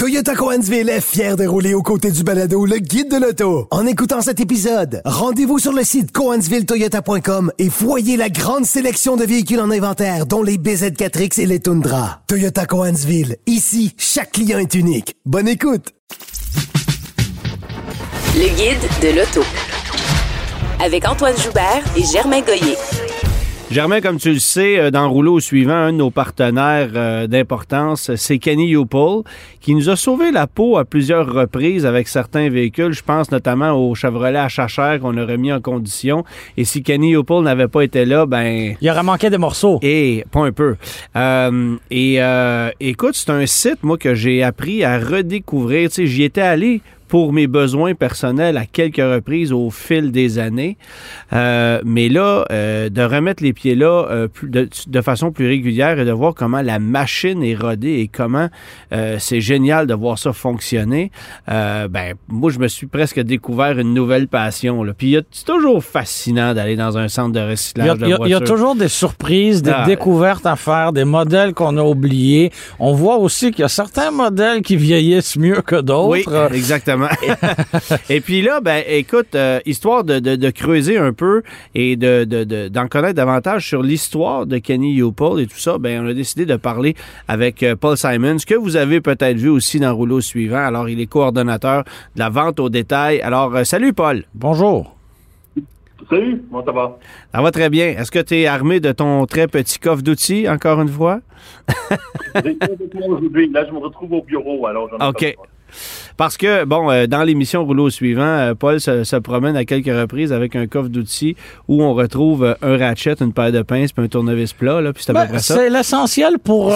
Toyota Cohensville est fier de rouler aux côtés du balado Le Guide de l'auto. En écoutant cet épisode, rendez-vous sur le site cohensvilletoyota.com et voyez la grande sélection de véhicules en inventaire, dont les BZ4X et les Tundra. Toyota Cohensville. Ici, chaque client est unique. Bonne écoute! Le Guide de l'auto. Avec Antoine Joubert et Germain Goyer. Germain, comme tu le sais, dans Rouleau suivant, un de nos partenaires d'importance, c'est Kenny Upel, qui nous a sauvé la peau à plusieurs reprises avec certains véhicules. Je pense notamment au Chevrolet à Chachère qu'on a remis en condition. Et si Kenny Upel n'avait pas été là, ben... Il aurait manqué des morceaux. Et pas un peu. Écoute, c'est un site, moi, que j'ai appris à redécouvrir. Tu sais, j'y étais allé pour mes besoins personnels à quelques reprises au fil des années. Mais là, de remettre les pieds là de façon plus régulière et de voir comment la machine est rodée et comment c'est génial de voir ça fonctionner, moi, je me suis presque découvert une nouvelle passion, là. Puis c'est toujours fascinant d'aller dans un centre de recyclage de voitures. Il y a toujours des surprises, des découvertes à faire, des modèles qu'on a oubliés. On voit aussi qu'il y a certains modèles qui vieillissent mieux que d'autres. Oui, exactement. Et puis là, écoute, histoire de creuser un peu et d'en connaître davantage sur l'histoire de Kenny Upel et tout ça, on a décidé de parler avec Paul Simons, que vous avez peut-être vu aussi dans Rouleau suivant. Alors, il est coordonnateur de la vente au détail. Alors, salut Paul. Bonjour. Salut, comment ça va? Ça va très bien. Est-ce que tu es armé de ton très petit coffre d'outils, encore une fois? Aujourd'hui, là, je me retrouve au bureau, alors j'en ai pas besoin. Parce que, dans l'émission Rouleau suivant, Paul se promène à quelques reprises avec un coffre d'outils où on retrouve un ratchet, une paire de pinces puis un tournevis plat, là, puis c'est à peu près ça. C'est l'essentiel pour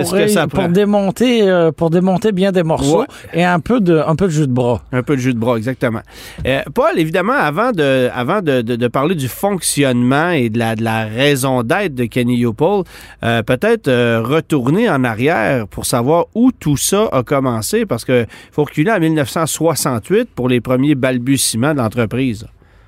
démonter bien des morceaux et un peu de jus de bras. Un peu de jus de bras, exactement. Paul, évidemment, avant de parler du fonctionnement et de la raison d'être de Kenny Upel, peut-être retourner en arrière pour savoir où tout ça a commencé, parce que faut reculer en 1968 pour les premiers balbutiements de l'entreprise.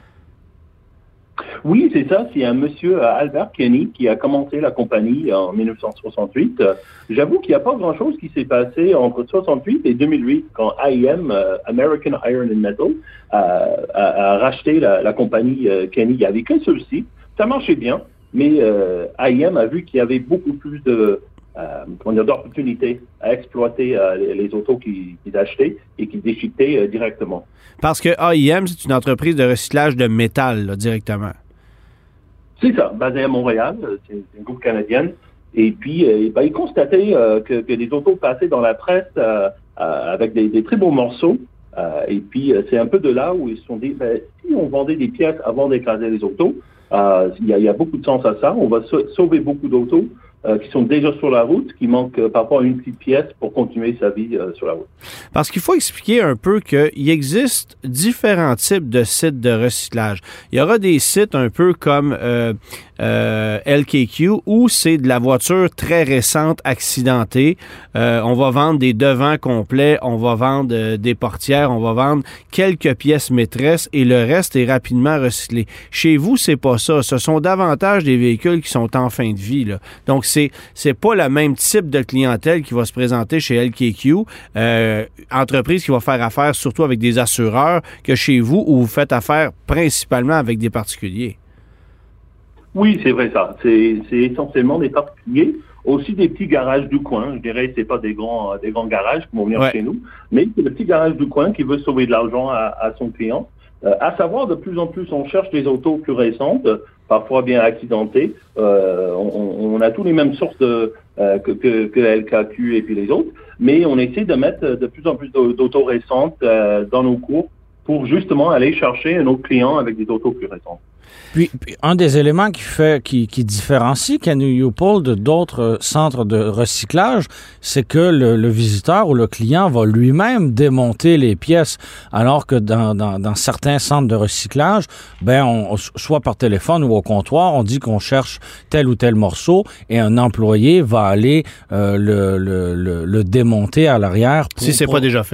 Oui, c'est ça. C'est un monsieur Albert Kenny qui a commencé la compagnie en 1968. J'avoue qu'il n'y a pas grand-chose qui s'est passé entre 68 et 2008 quand AIM, American Iron and Metal, a racheté la compagnie Kenny. Il n'y avait qu'un seul site. Ça marchait bien, mais AIM a vu qu'il y avait beaucoup plus d'opportunités à exploiter les autos qu'ils achetaient et qu'ils déchiquetaient directement. Parce que AIM, c'est une entreprise de recyclage de métal, là, directement. C'est ça, basé à Montréal, c'est une groupe canadienne. Et puis, ils constataient que les autos passaient dans la presse avec des très beaux morceaux. Et puis, c'est un peu de là où ils se sont dit, si on vendait des pièces avant d'écraser les autos, il y a beaucoup de sens à ça. On va sauver beaucoup d'autos qui sont déjà sur la route, qui manquent parfois une petite pièce pour continuer sa vie sur la route. Parce qu'il faut expliquer un peu qu'il existe différents types de sites de recyclage. Il y aura des sites un peu comme LKQ où c'est de la voiture très récente accidentée. On va vendre des devants complets, on va vendre des portières, on va vendre quelques pièces maîtresses et le reste est rapidement recyclé. Chez vous, c'est pas ça. Ce sont davantage des véhicules qui sont en fin de vie, là. Donc, c'est pas le même type de clientèle qui va se présenter chez LKQ, entreprise qui va faire affaire surtout avec des assureurs, que chez vous où vous faites affaire principalement avec des particuliers. Oui, c'est vrai ça. C'est essentiellement des particuliers, aussi des petits garages du coin. Je dirais que c'est pas des grands garages qui vont venir chez nous, mais c'est le petit garage du coin qui veut sauver de l'argent à son client. À savoir, de plus en plus, on cherche des autos plus récentes, parfois bien accidentées. On a tous les mêmes sources que LKQ et puis les autres, mais on essaie de mettre de plus en plus d'autos récentes dans nos cours pour justement aller chercher un autre client avec des autos plus récentes. Puis un des éléments qui différencie Kenny Upel de d'autres centres de recyclage, c'est que le visiteur ou le client va lui-même démonter les pièces, alors que dans certains centres de recyclage, soit par téléphone ou au comptoir, on dit qu'on cherche tel ou tel morceau et un employé va aller le démonter à l'arrière. Si c'est pas déjà fait.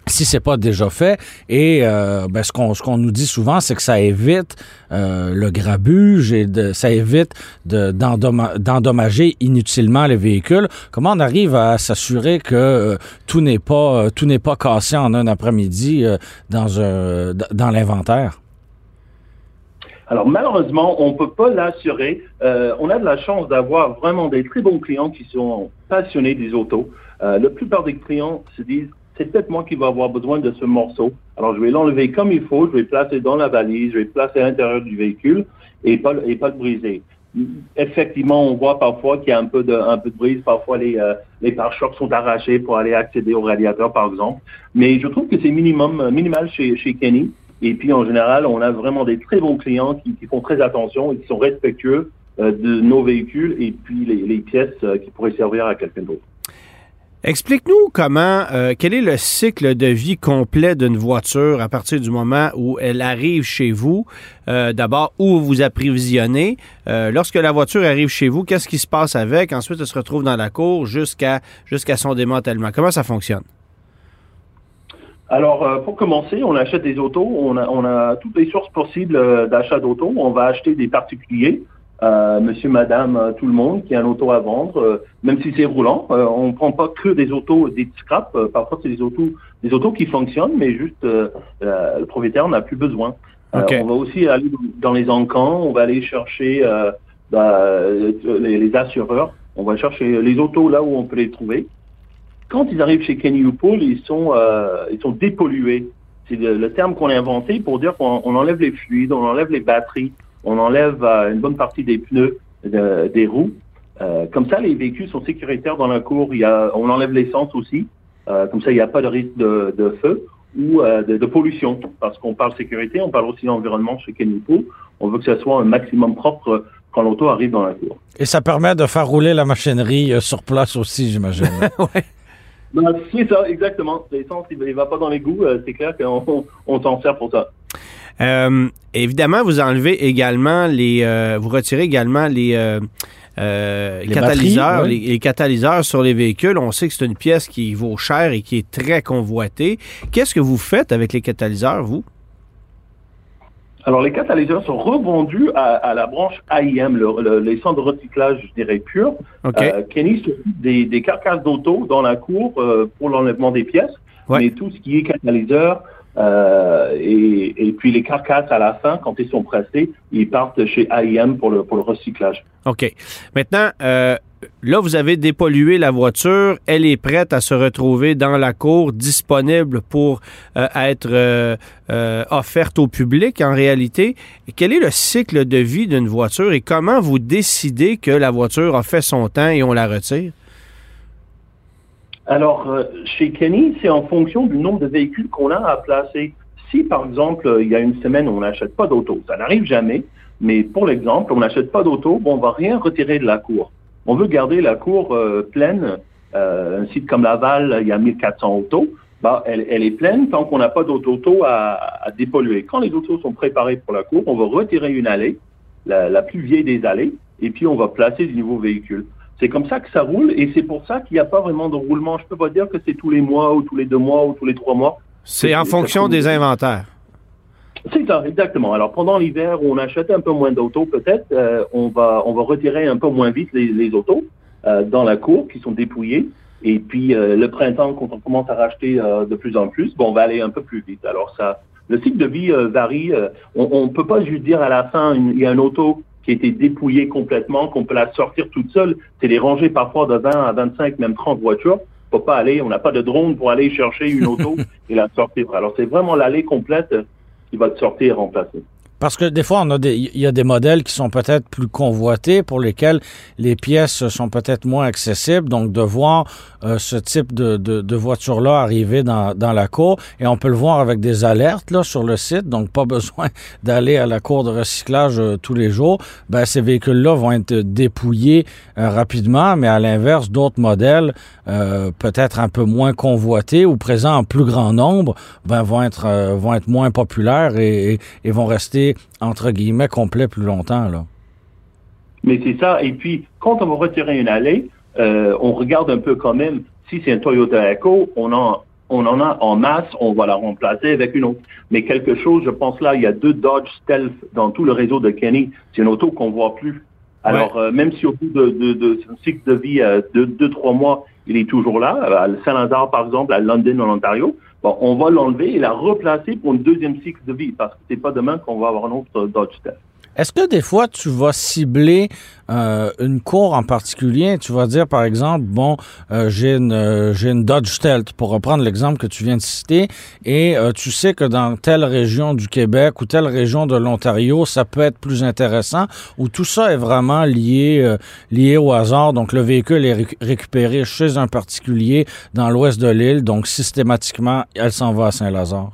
si c'est pas déjà fait. Et ce qu'on nous dit souvent, c'est que ça évite le grabuge et ça évite d'endommager inutilement les véhicules. Comment on arrive à s'assurer que tout n'est pas cassé en un après-midi dans l'inventaire? Alors malheureusement, on peut pas l'assurer. On a de la chance d'avoir vraiment des très bons clients qui sont passionnés des autos. La plupart des clients se disent c'est peut-être moi qui vais avoir besoin de ce morceau. Alors, je vais l'enlever comme il faut, je vais le placer dans la valise, je vais le placer à l'intérieur du véhicule et pas le briser. Effectivement, on voit parfois qu'il y a un peu de brise. Parfois, les pare-chocs sont arrachés pour aller accéder au radiateur, par exemple. Mais je trouve que c'est minimal chez Kenny. Et puis, en général, on a vraiment des très bons clients qui font très attention et qui sont respectueux de nos véhicules et puis les pièces qui pourraient servir à quelqu'un d'autre. Explique-nous quel est le cycle de vie complet d'une voiture à partir du moment où elle arrive chez vous. D'abord, où vous approvisionnez. Lorsque la voiture arrive chez vous, qu'est-ce qui se passe avec? Ensuite, elle se retrouve dans la cour jusqu'à son démantèlement. Comment ça fonctionne? Alors, pour commencer, on achète des autos. On a toutes les sources possibles d'achat d'autos. On va acheter des particuliers. Monsieur, madame, tout le monde qui a un auto à vendre, même si c'est roulant. On ne prend pas que des autos, des petits scraps. Parfois, c'est des autos qui fonctionnent, mais juste le propriétaire n'a plus besoin. Okay. On va aussi aller dans les encans, on va aller chercher les assureurs. On va chercher les autos là où on peut les trouver. Quand ils arrivent chez Kenny U-POOL, ils sont dépollués. C'est le terme qu'on a inventé pour dire qu'on enlève les fluides, on enlève les batteries. On enlève une bonne partie des pneus, des roues. Comme ça, les véhicules sont sécuritaires dans la cour. On enlève l'essence aussi. Comme ça, il n'y a pas de risque de feu ou de pollution. Parce qu'on parle sécurité, on parle aussi environnement chez Kenny U-POOL. On veut que ça soit un maximum propre quand l'auto arrive dans la cour. Et ça permet de faire rouler la machinerie sur place aussi, j'imagine. Ouais. Ben, c'est ça, exactement. L'essence, il ne va pas dans l'égout. C'est clair qu'on s'en sert pour ça. Évidemment, vous enlevez également vous retirez également les catalyseurs, batteries, oui. les catalyseurs sur les véhicules. On sait que c'est une pièce qui vaut cher et qui est très convoitée. Qu'est-ce que vous faites avec les catalyseurs, vous? Alors, les catalyseurs sont revendus à la branche AIM, les centres de recyclage, je dirais, pur. Okay. Kenny s'occupe des carcasses d'auto dans la cour pour l'enlèvement des pièces. Ouais. Mais tout ce qui est catalyseur, et puis les carcasses à la fin, quand ils sont pressés, ils partent chez AIM pour le recyclage. OK. Maintenant, là, vous avez dépollué la voiture. Elle est prête à se retrouver dans la cour, disponible pour être offerte au public, en réalité. Quel est le cycle de vie d'une voiture et comment vous décidez que la voiture a fait son temps et on la retire? Alors, chez Kenny, c'est en fonction du nombre de véhicules qu'on a à placer. Si, par exemple, il y a une semaine, on n'achète pas d'auto, ça n'arrive jamais, mais pour l'exemple, on n'achète pas d'auto, on ne va rien retirer de la cour. On veut garder la cour pleine. Un site comme Laval, il y a 1400 autos. Elle est pleine tant qu'on n'a pas d'auto à dépolluer. Quand les autos sont préparées pour la cour, on va retirer une allée, la plus vieille des allées, et puis on va placer du nouveau véhicule. C'est comme ça que ça roule et c'est pour ça qu'il n'y a pas vraiment de roulement. Je ne peux pas dire que c'est tous les mois ou tous les 2 mois ou tous les 3 mois. C'est en fonction des inventaires. C'est ça, exactement. Alors, pendant l'hiver où on achète un peu moins d'autos, peut-être, on va retirer un peu moins vite les autos dans la cour qui sont dépouillées. Et puis, le printemps, quand on commence à racheter de plus en plus, on va aller un peu plus vite. Alors, le cycle de vie varie. On ne peut pas juste dire à la fin, il y a un auto qui a été dépouillé complètement, qu'on peut la sortir toute seule. C'est des rangées parfois de 20 à 25, même 30 voitures. On peut pas aller, on n'a pas de drone pour aller chercher une auto et la sortir. Alors, c'est vraiment l'allée complète qui va te sortir et remplacer. Parce que des fois, il y a des modèles qui sont peut-être plus convoités, pour lesquels les pièces sont peut-être moins accessibles. Donc, de voir ce type de voiture-là arriver dans la cour, et on peut le voir avec des alertes là sur le site, donc pas besoin d'aller à la cour de recyclage tous les jours. Ces véhicules-là vont être dépouillés rapidement, mais à l'inverse, d'autres modèles, peut-être un peu moins convoités ou présents en plus grand nombre, vont être moins populaires et vont rester entre guillemets, complet plus longtemps, là. Mais c'est ça. Et puis, quand on va retirer une allée, on regarde un peu quand même, si c'est un Toyota Echo, on a on en a en masse, on va la remplacer avec une autre. Mais quelque chose, je pense là, il y a 2 Dodge Stealth dans tout le réseau de Kenny. C'est une auto qu'on voit plus. Alors, même si au bout de son cycle de vie, 2-3 mois, il est toujours là, à Saint-Lazare, par exemple, à London, en Ontario, bon, on va l'enlever et la replacer pour une deuxième cycle de vie, parce que c'est pas demain qu'on va avoir un autre Dodge Stealth. Est-ce que des fois, tu vas cibler une cour en particulier? Tu vas dire, par exemple, bon, j'ai une Dodge Stealth, pour reprendre l'exemple que tu viens de citer, et tu sais que dans telle région du Québec ou telle région de l'Ontario, ça peut être plus intéressant, ou tout ça est vraiment lié au hasard. Donc, le véhicule est récupéré chez un particulier dans l'ouest de l'île, donc systématiquement, elle s'en va à Saint-Lazare.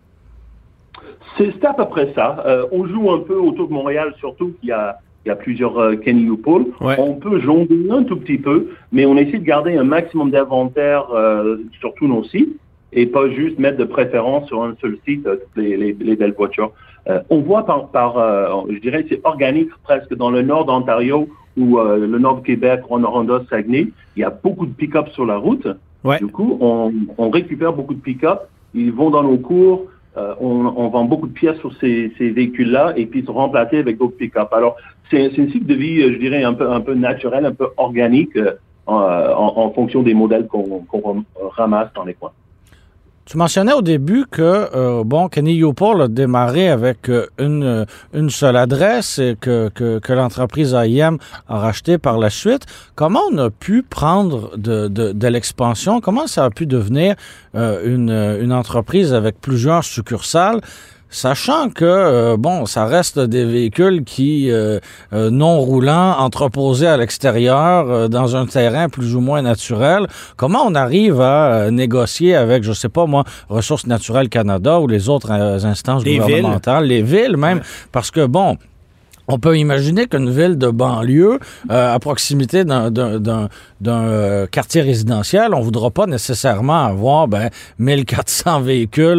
C'est à peu près ça. On joue un peu autour de Montréal, surtout qu'il y a plusieurs Kenny U-Pull. Ouais. On peut jongler un tout petit peu, mais on essaie de garder un maximum d'inventaire sur tous nos sites et pas juste mettre de préférence sur un seul site toutes les belles voitures. On voit je dirais, c'est organique presque dans le nord d'Ontario ou le nord du Québec, Rwanda, Saguenay. Il y a beaucoup de pick-up sur la route. Ouais. Du coup, on récupère beaucoup de pick-up. Ils vont dans nos cours. On vend beaucoup de pièces sur ces véhicules-là et puis ils sont remplacés avec d'autres pick-up. Alors, c'est un cycle de vie, je dirais, un peu naturel, un peu organique en fonction des modèles qu'on ramasse dans les coins. Tu mentionnais au début que Kenny U-Pull a démarré avec une seule adresse et que l'entreprise AIM a racheté par la suite. Comment on a pu prendre de l'expansion? Comment ça a pu devenir une entreprise avec plusieurs succursales? Sachant que, ça reste des véhicules qui, non roulants, entreposés à l'extérieur, dans un terrain plus ou moins naturel. Comment on arrive à négocier avec, je sais pas moi, Ressources naturelles Canada ou les autres instances gouvernementales, les villes même, parce que, on peut imaginer qu'une ville de banlieue, à proximité d'un quartier résidentiel, on voudra pas nécessairement avoir 1400 véhicules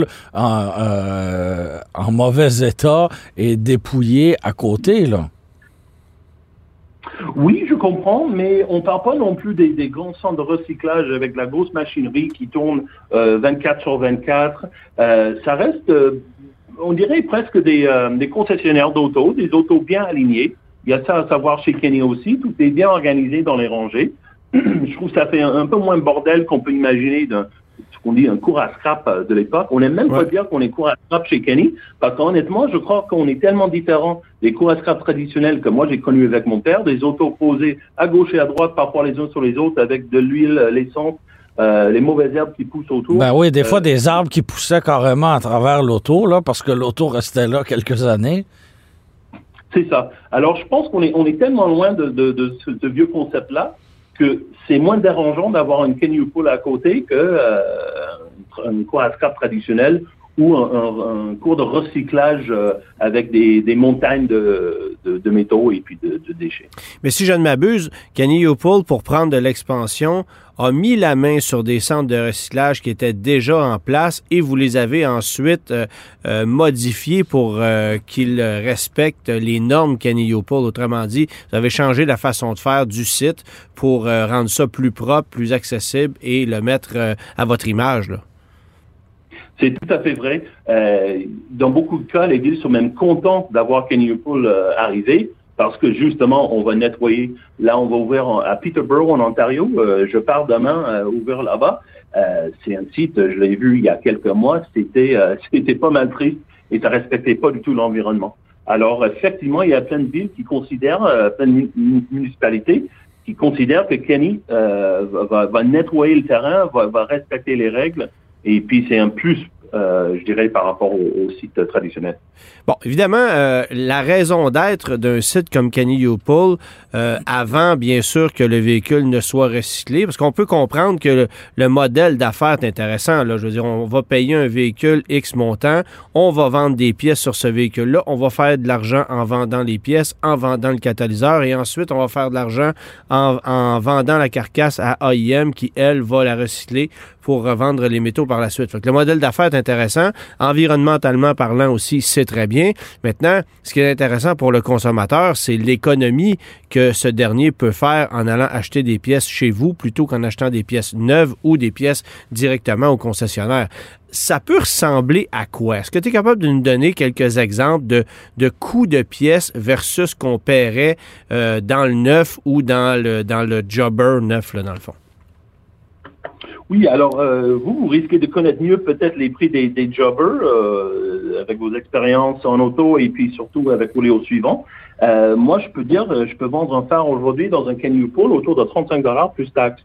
en mauvais état et dépouillés à côté, là. Oui, je comprends, mais on ne parle pas non plus des grands centres de recyclage avec la grosse machinerie qui tourne 24/24. Ça reste... on dirait presque des concessionnaires d'autos, des autos bien alignés. Il y a ça à savoir chez Kenny aussi. Tout est bien organisé dans les rangées. Je trouve que ça fait un peu moins bordel qu'on peut imaginer ce qu'on dit un cours à scrap de l'époque. On n'aime même pas dire qu'on est cours à scrap chez Kenny, parce qu'honnêtement, je crois qu'on est tellement différent des cours à scrap traditionnels que moi j'ai connus avec mon père, des autos posées à gauche et à droite, parfois les uns sur les autres, avec de l'huile, l'essence, les mauvaises herbes qui poussent autour. Oui, des fois des arbres qui poussaient carrément à travers l'auto, là, parce que l'auto restait là quelques années. C'est ça. Alors, je pense qu'on est tellement loin de ce vieux concept-là que c'est moins dérangeant d'avoir une Kenny U-Pull à côté que un cours à scrap traditionnel ou un cours de recyclage avec des montagnes de métaux et puis de déchets. Mais si je ne m'abuse, Kenny U-Pull, pour prendre de l'expansion, a mis la main sur des centres de recyclage qui étaient déjà en place et vous les avez ensuite modifiés pour qu'ils respectent les normes Kenny U-Pull. Autrement dit, vous avez changé la façon de faire du site pour rendre ça plus propre, plus accessible et le mettre à votre image, là. C'est tout à fait vrai. Dans beaucoup de cas, les villes sont même contentes d'avoir Kenny U-Pull arrivé parce que justement, on va nettoyer. Là, on va ouvrir à Peterborough, en Ontario. Je pars demain ouvrir là-bas. C'est un site, je l'ai vu il y a quelques mois, c'était pas mal triste et ça respectait pas du tout l'environnement. Alors, effectivement, il y a plein de villes qui considèrent, plein de municipalités qui considèrent que Kenny va nettoyer le terrain, va respecter les règles. Et puis, c'est un plus, je dirais, par rapport au site traditionnel. Bon, évidemment, la raison d'être d'un site comme Kenny U-Pull, avant, bien sûr, que le véhicule ne soit recyclé, parce qu'on peut comprendre que le modèle d'affaires est intéressant. Là, je veux dire, on va payer un véhicule X montant, on va vendre des pièces sur ce véhicule-là, on va faire de l'argent en vendant les pièces, en vendant le catalyseur, et ensuite, on va faire de l'argent en vendant la carcasse à AIM qui, elle, va la recycler pour revendre les métaux par la suite. Fait que le modèle d'affaires est intéressant. Environnementalement parlant aussi, c'est très bien. Maintenant, ce qui est intéressant pour le consommateur, c'est l'économie que ce dernier peut faire en allant acheter des pièces chez vous plutôt qu'en achetant des pièces neuves ou des pièces directement au concessionnaire. Ça peut ressembler à quoi? Est-ce que tu es capable de nous donner quelques exemples de coûts de pièces versus qu'on paierait dans le neuf ou dans le jobber neuf, là, dans le fond? Oui, alors vous risquez de connaître mieux peut-être les prix des jobbers avec vos expériences en auto et puis surtout avec vos Léo suivants. Moi, je peux dire, je peux vendre un phare aujourd'hui dans un Ken U-POL autour de $35 plus taxes.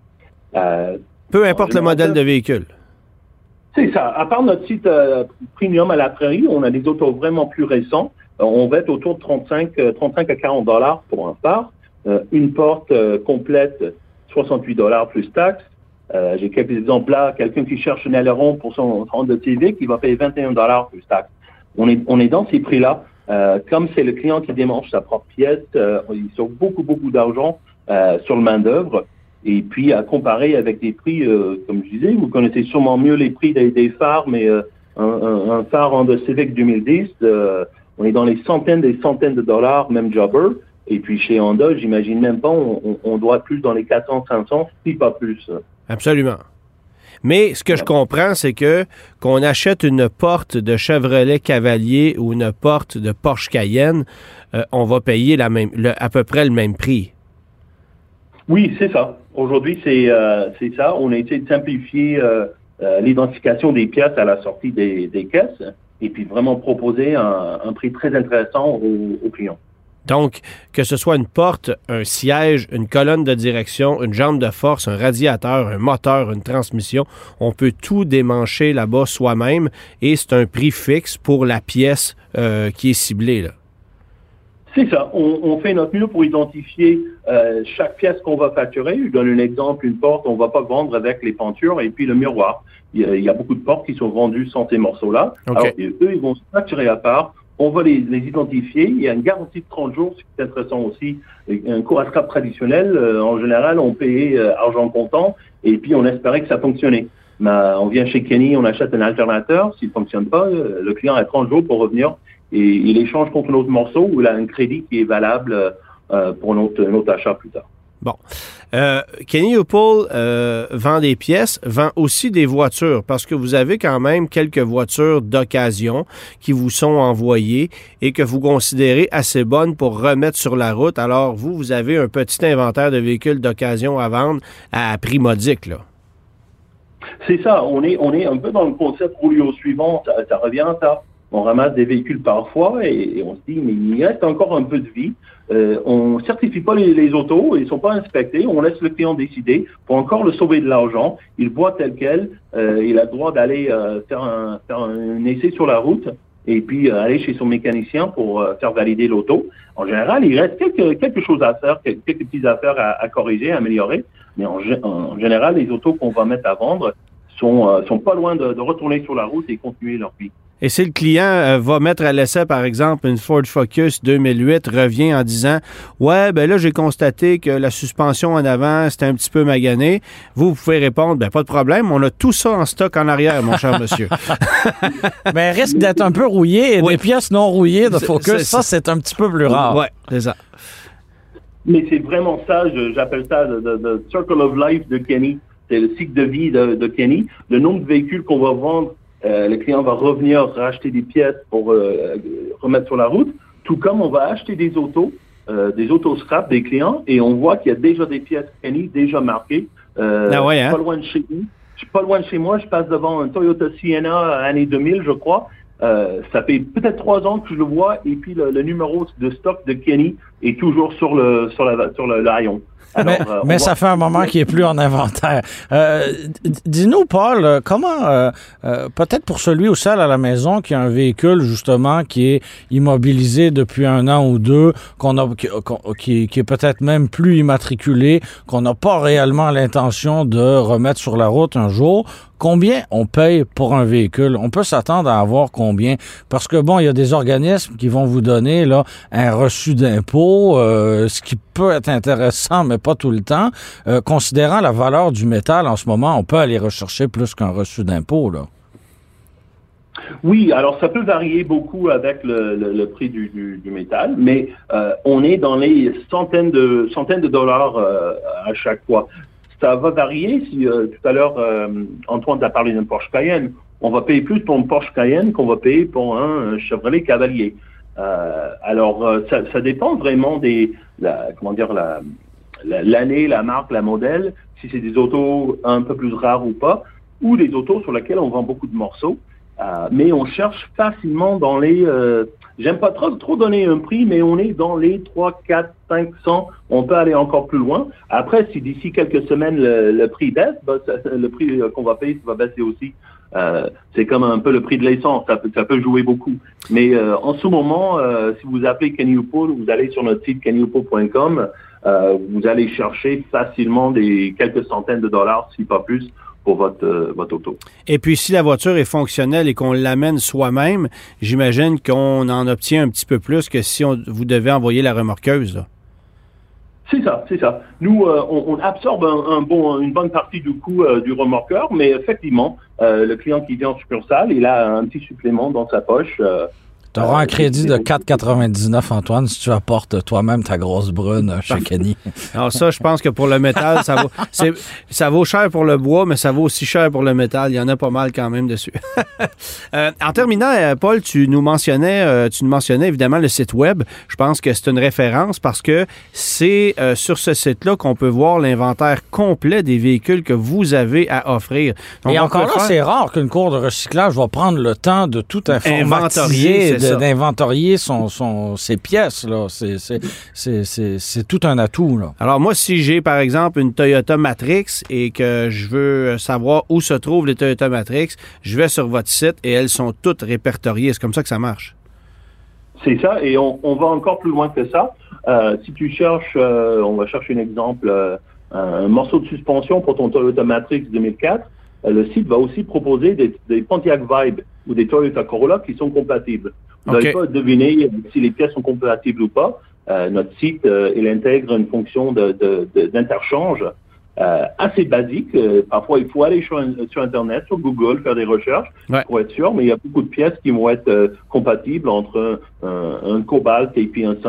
Peu importe le modèle de véhicule. C'est ça. À part notre site premium à la prairie, on a des autos vraiment plus récents. On va être autour de 35 à $40 pour un phare. Une porte complète, $68 plus taxes. J'ai quelques exemples là. Quelqu'un qui cherche un aileron pour son Honda Civic, il va payer $21 plus taxes. On est dans ces prix-là. Comme c'est le client qui démange sa propre pièce, il sauve beaucoup d'argent sur le main-d'œuvre. Et puis, à comparer avec des prix, comme je disais, vous connaissez sûrement mieux les prix des phares, mais un phare Honda Civic 2010, on est dans les centaines de dollars, même jobber. Et puis, chez Honda, j'imagine même pas, on doit plus dans les 400, 500, si pas plus. Absolument. Mais ce que je comprends, c'est que qu'on achète une porte de Chevrolet Cavalier ou une porte de Porsche Cayenne, on va payer à peu près le même prix. Oui, c'est ça. Aujourd'hui, c'est ça. On a essayé de simplifier l'identification des pièces à la sortie des caisses et puis vraiment proposer un prix très intéressant aux clients. Donc, que ce soit une porte, un siège, une colonne de direction, une jambe de force, un radiateur, un moteur, une transmission, on peut tout démancher là-bas soi-même et c'est un prix fixe pour la pièce qui est ciblée, là. C'est ça. On fait notre mieux pour identifier chaque pièce qu'on va facturer. Je donne un exemple, une porte, on ne va pas vendre avec les pentures et puis le miroir. Il y a beaucoup de portes qui sont vendues sans ces morceaux-là. Okay. Alors, eux, ils vont se facturer à part. On va les identifier. Il y a une garantie de 30 jours, ce qui est intéressant aussi. Un cours à scrap traditionnel, en général, on payait argent comptant et puis on espérait que ça fonctionnait. Mais on vient chez Kenny, on achète un alternateur. S'il ne fonctionne pas, le client a 30 jours pour revenir et il échange contre un autre morceau ou il a un crédit qui est valable pour notre achat plus tard. Bon. Kenny U-POL vend des pièces, vend aussi des voitures, parce que vous avez quand même quelques voitures d'occasion qui vous sont envoyées et que vous considérez assez bonnes pour remettre sur la route. Alors, vous avez un petit inventaire de véhicules d'occasion à vendre à prix modique, là. C'est ça. On est un peu dans le concept rouleau suivant. Ça revient à ça. On ramasse des véhicules parfois et on se dit, mais il reste encore un peu de vie. On ne certifie pas les autos, ils ne sont pas inspectés. On laisse le client décider pour encore le sauver de l'argent. Il voit tel quel. Il a le droit d'aller faire un essai sur la route et puis aller chez son mécanicien pour faire valider l'auto. En général, il reste quelque chose à faire, quelques petites affaires à corriger, à améliorer. Mais en général, les autos qu'on va mettre à vendre sont pas loin de retourner sur la route et continuer leur vie. Et si le client va mettre à l'essai, par exemple, une Ford Focus 2008, revient en disant « Ouais, ben là, j'ai constaté que la suspension en avant, c'était un petit peu magané. » Vous pouvez répondre « Ben, pas de problème, on a tout ça en stock en arrière, mon cher monsieur. » Mais risque d'être un peu rouillé et des pièces non rouillées de Focus, ça, c'est un petit peu plus rare. Oui, c'est ça. Mais c'est vraiment ça, j'appelle ça the circle of life de Kenny. C'est le cycle de vie de Kenny. Le nombre de véhicules qu'on va vendre, le client va revenir racheter des pièces pour remettre sur la route, tout comme on va acheter des autos scrap des clients et on voit qu'il y a déjà des pièces Kenny déjà marquées. Pas loin de chez nous. Je suis pas loin de chez moi, je passe devant un Toyota Sienna année 2000, je crois. Ça fait peut-être 3 ans que je le vois et puis le numéro de stock de Kenny est toujours sur le haillon. Alors, mais ça fait un moment qu'il n'est plus en inventaire. Dis-nous, Paul, comment, peut-être pour celui ou celle à la maison qui a un véhicule, justement, qui est immobilisé depuis 1 an ou 2, qui est peut-être même plus immatriculé, qu'on n'a pas réellement l'intention de remettre sur la route un jour, combien on paye pour un véhicule? On peut s'attendre à avoir combien? Parce que, bon, il y a des organismes qui vont vous donner là un reçu d'impôt, ce qui peut être intéressant, mais pas tout le temps. Considérant la valeur du métal en ce moment, on peut aller rechercher plus qu'un reçu d'impôt, là. Oui, alors ça peut varier beaucoup avec le prix du métal, mais on est dans les centaines de dollars à chaque fois. Ça va varier. Si tout à l'heure Antoine t'a parlé d'un Porsche Cayenne, on va payer plus pour un Porsche Cayenne qu'on va payer pour un Chevrolet Cavalier. Alors ça dépend vraiment l'année, la marque, la modèle, si c'est des autos un peu plus rares ou pas, ou des autos sur lesquelles on vend beaucoup de morceaux. Mais on cherche facilement dans les... j'aime pas trop donner un prix, mais on est dans les 3, 4, 500. On peut aller encore plus loin. Après, si d'ici quelques semaines, le prix baisse, le prix qu'on va payer va baisser aussi. C'est comme un peu le prix de l'essence. Ça peut jouer beaucoup. Mais en ce moment, si vous appelez Kenny Upul, vous allez sur notre site kennyupul.com, vous allez chercher facilement quelques centaines de dollars, si pas plus, pour votre auto. Et puis, si la voiture est fonctionnelle et qu'on l'amène soi-même, j'imagine qu'on en obtient un petit peu plus que si vous devez envoyer la remorqueuse, là. C'est ça. Nous, on absorbe une bonne partie du coût du remorqueur, mais effectivement, le client qui vient en succursale, il a un petit supplément dans sa poche. Tu auras un crédit de 4,99, Antoine, si tu apportes toi-même ta grosse brune chez Kenny. Alors ça, je pense que pour le métal, ça vaut cher pour le bois, mais ça vaut aussi cher pour le métal. Il y en a pas mal quand même dessus. En terminant, Paul, tu nous mentionnais évidemment le site web. Je pense que c'est une référence parce que c'est sur ce site-là qu'on peut voir l'inventaire complet des véhicules que vous avez à offrir. Donc, et encore là, c'est rare qu'une cour de recyclage va prendre le temps de tout inventorier, d'inventorier ses pièces, là. C'est tout un atout, là. Alors moi, si j'ai, par exemple, une Toyota Matrix et que je veux savoir où se trouvent les Toyota Matrix, je vais sur votre site et elles sont toutes répertoriées. C'est comme ça que ça marche. C'est ça, et on va encore plus loin que ça. Si tu cherches, on va chercher un exemple, un morceau de suspension pour ton Toyota Matrix 2004, le site va aussi proposer des Pontiac Vibe ou des Toyota Corolla qui sont compatibles. Vous n'allez pas deviner si les pièces sont compatibles ou pas. Notre site, il intègre une fonction d'interchange assez basique. Parfois, il faut aller sur Internet, sur Google, faire des recherches pour être sûr, mais il y a beaucoup de pièces qui vont être compatibles entre un Cobalt et puis un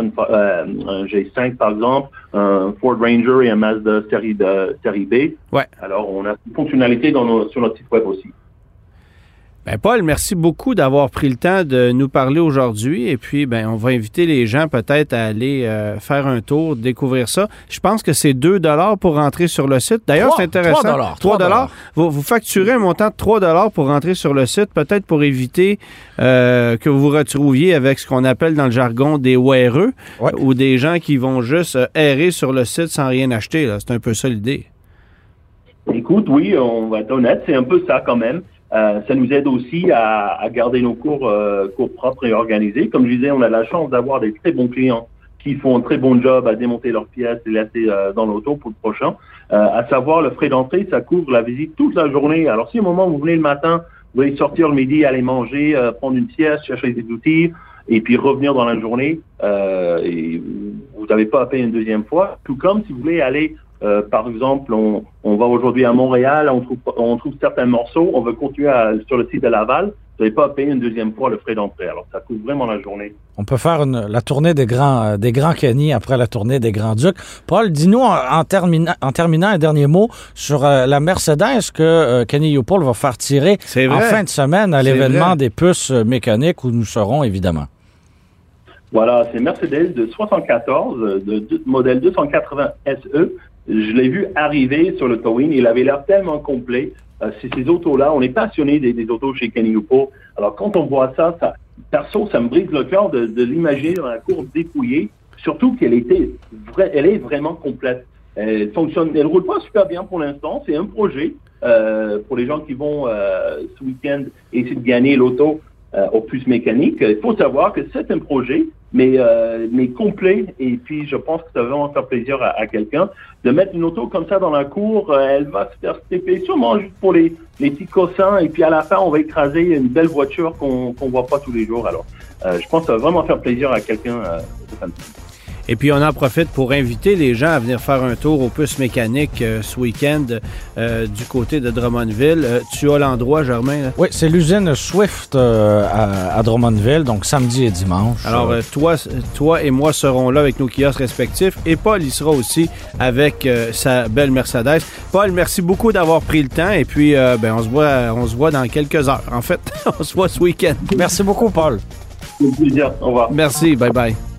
G5, par exemple, un Ford Ranger et un Mazda série B. Ouais. Alors, on a une fonctionnalité sur notre site web aussi. Ben Paul, merci beaucoup d'avoir pris le temps de nous parler aujourd'hui. Et puis, on va inviter les gens peut-être à aller faire un tour, découvrir ça. Je pense que c'est 2 $ pour rentrer sur le site. D'ailleurs, c'est intéressant. 3 $. Vous facturez un montant de 3 $ pour rentrer sur le site, peut-être pour éviter que vous vous retrouviez avec ce qu'on appelle dans le jargon des WRE, ou des gens qui vont juste errer sur le site sans rien acheter, là. C'est un peu ça l'idée. Écoute, oui, on va être honnête, c'est un peu ça quand même. Ça nous aide aussi à garder nos cours propres et organisés. Comme je disais, on a la chance d'avoir des très bons clients qui font un très bon job à démonter leurs pièces et les laisser dans l'auto pour le prochain. À savoir, le frais d'entrée, ça couvre la visite toute la journée. Alors, si au moment où vous venez le matin, vous allez sortir le midi, aller manger, prendre une pièce, chercher des outils, et puis revenir dans la journée, et vous n'avez pas à payer une deuxième fois. Tout comme si vous voulez aller... par exemple, on va aujourd'hui à Montréal, on trouve certains morceaux, on veut continuer sur le site de Laval, vous n'avez pas à payer une deuxième fois le frais d'entrée. Alors, ça couvre vraiment la journée. On peut faire la tournée des grands Kenny après la tournée des Grands Ducs. Paul, dis-nous en terminant un dernier mot sur la Mercedes que Kenny Upul va faire tirer en fin de semaine à l'événement des puces mécaniques où nous serons, évidemment. Voilà, c'est Mercedes de 74, modèle 280 SE. Je l'ai vu arriver sur le towing. Il avait l'air tellement complet. C'est ces autos-là. On est passionné des autos chez Kenny Upul. Alors, quand on voit ça, perso, ça me brise le cœur de l'imaginer dans la courbe dépouillée. Surtout qu'elle est vraiment complète. Elle fonctionne. Elle roule pas super bien pour l'instant. C'est un projet pour les gens qui vont ce week-end essayer de gagner l'auto aux puces mécaniques. Il faut savoir que c'est un projet, mais complet. Et puis, je pense que ça va vraiment faire plaisir à quelqu'un de mettre une auto comme ça dans la cour. Elle va se faire stepper sûrement juste pour les petits cossins. Et puis, à la fin, on va écraser une belle voiture qu'on voit pas tous les jours. Alors, je pense que ça va vraiment faire plaisir à quelqu'un de comme ça. Et puis, on en profite pour inviter les gens à venir faire un tour aux puces mécaniques ce week-end du côté de Drummondville. Tu as l'endroit, Germain? Là? Oui, c'est l'usine Swift à Drummondville, donc samedi et dimanche. Alors, toi et moi serons là avec nos kiosques respectifs et Paul y sera aussi avec sa belle Mercedes. Paul, merci beaucoup d'avoir pris le temps et puis on se voit dans quelques heures. En fait, on se voit ce week-end. Merci beaucoup, Paul. Au plaisir. Au revoir. Merci. Bye-bye.